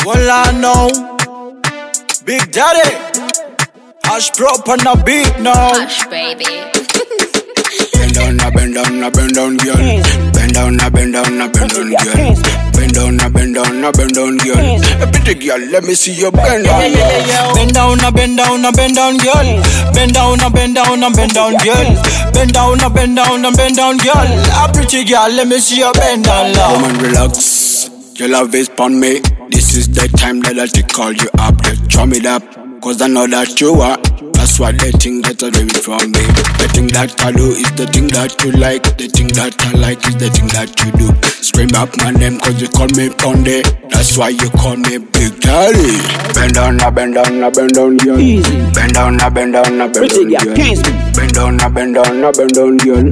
Well, I know Big Daddy Ash prop on the beat now. Hush, baby. Bend down, bend down, bend down, girl. Bend down, bend down, bend down, girl. Bend down, bend down, bend down, girl. A pretty girl, let me see you bend down. Bend down, bend down, bend down, girl. Bend down, bend down, bend down, girl. Bend down, bend down, bend down, girl. A pretty girl, let me see you bend down. Woman, relax. Your love is upon me. This is the time that I take call you up. Just chum it up, cause I know that you are. That's why they think that I do it for me. The thing that I do is the thing that you like. The thing that I like is the thing that you do. Scream up my name cause you call me Ponde. That's why you call me Big Daddy. Bend down, bend down, bend down, girl. Bend down, bend down, bend down, girl. Bend down, bend down, bend down, girl.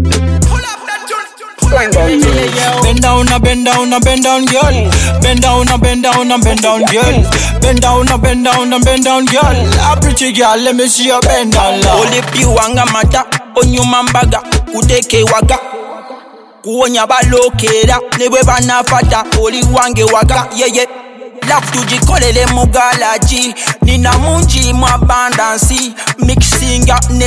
Bend down, bend down, bend down, bend down, girl. Bend down, bend down, bend down, girl. Bend down, bend down, bend down, girl. A pretty girl, let me see you bend down. Only piwanga mata, onyuma mbaga, kuteke waga. Kuonya balokera, nebwe banafata, oli wange waga, yeah. Love tujikolele mugalaji, nina munji mu abundance, mixing up ne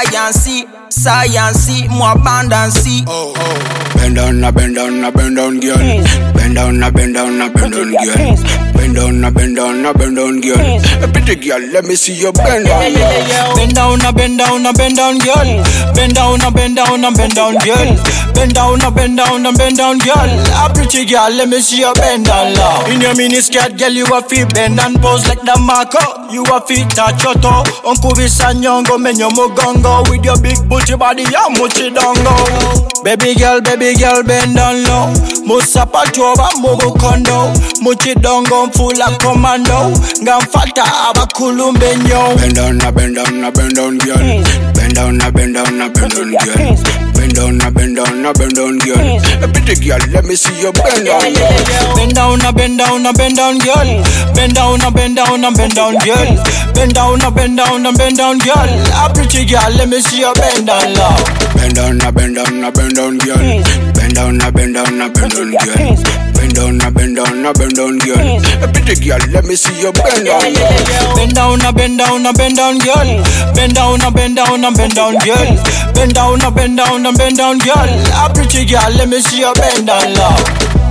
science mu abundance. Bend down, bend down, bend down, girl. Bend down, bend down, bend down, girl. Bend down, bend down, bend down, girl. A pretty girl, let me see you bend down. Bend down, bend down, bend down, girl. Bend down, bend down, bend down, girl. Bend down, bend down, bend down, girl. A pretty girl, let me see you bend down. In your miniskirt, girl, you a fit bend and pose like the Marco. You a fit touch your toe. Uncle Visanyongo, menyo mogongo. With your big booty body, ya muchi dongo. Baby girl, bend down low. Musa pachoba, mugo kondo. Muchi dongo, full of commando. Ngamfata, abakulumbe nyo. Bend down, bend down, bend down, girl. Bend down, bend down, bend down, girl. Bend down, bend down, bend down, girl. A pretty girl, let me see you bend down. Bend down, bend down, bend down, girl. Bend down, bend down, bend down, girl. Bend down, bend down, bend down, girl. A pretty girl, let me see you bend down. Bend down, bend down, bend down, girl. Bend down, bend down, bend down, girl. Bend down, bend down, bend down, girl. A pretty girl, let me see you bend down. Bend down, bend down, bend down, girl. Bend down, bend down, bend down, girl. Bend down, bend down, bend down, girl. A pretty girl, let me see you bend down.